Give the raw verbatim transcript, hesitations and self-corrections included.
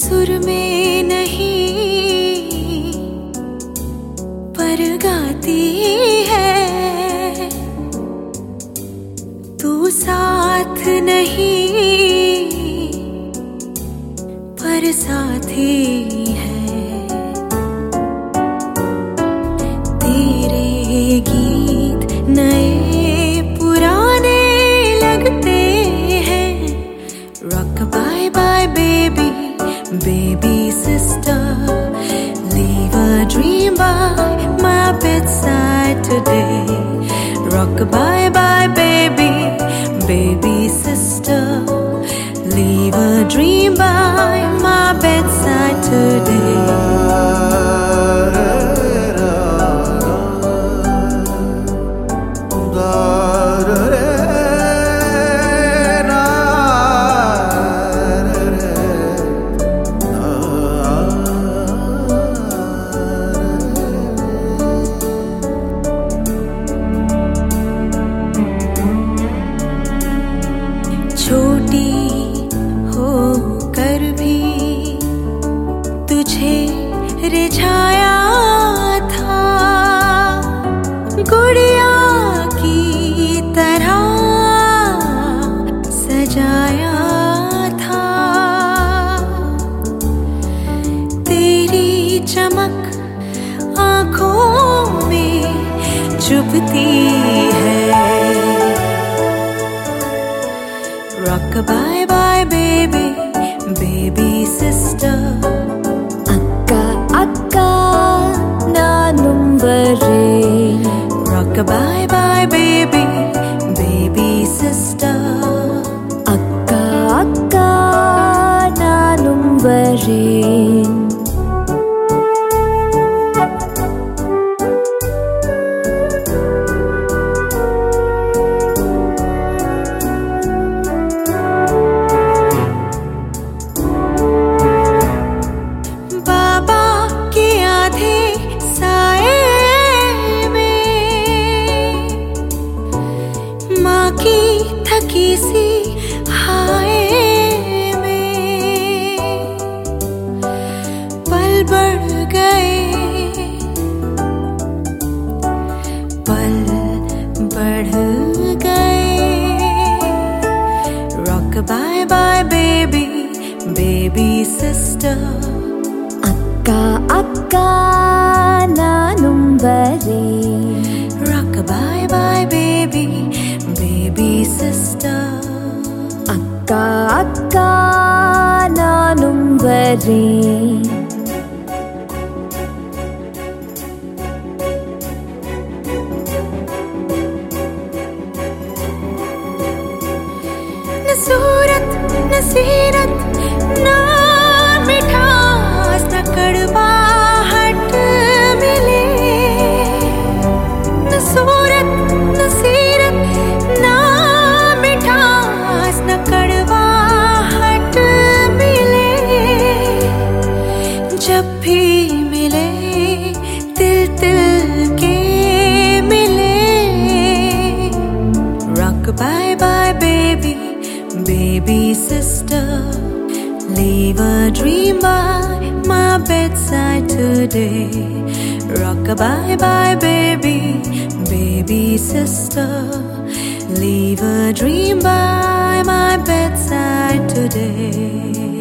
सुर में नहीं पर गाती है, तू साथ नहीं पर साथी है। तेरे गीत नए पुराने लगते हैं। Rock bye bye baby, baby sister, leave a dream by my bedside today. Rock bye bye baby, baby sister, leave a dream by my bedside today. छोटी होकर भी तुझे रिझाया था, गुड़िया की तरह सजाया था। तेरी चमक आँखों में चुभती है। Rock bye bye baby, baby sister. Akka akka nanum vare. Rock bye bye baby, baby sister. Akka akka nanum vare. थकी सी हाय में पल बढ़ गए, पल बढ़ गए। Rock bye bye baby, baby sister. अक्का अक्का नानुम वरे. Rock bye bye baby, baby sister. Akka akka nanum vare. न सूरत न सीरत न मिठास न कड़वाहट मिले। न सूरत न सीरत न मिठास न कड़वाहट मिले। जब भी मिले तिल तिल के मिले। Rock bye bye baby, baby sister. Leave a dream by my bedside today. Rock bye bye baby, baby sister. Leave a dream by my bedside today.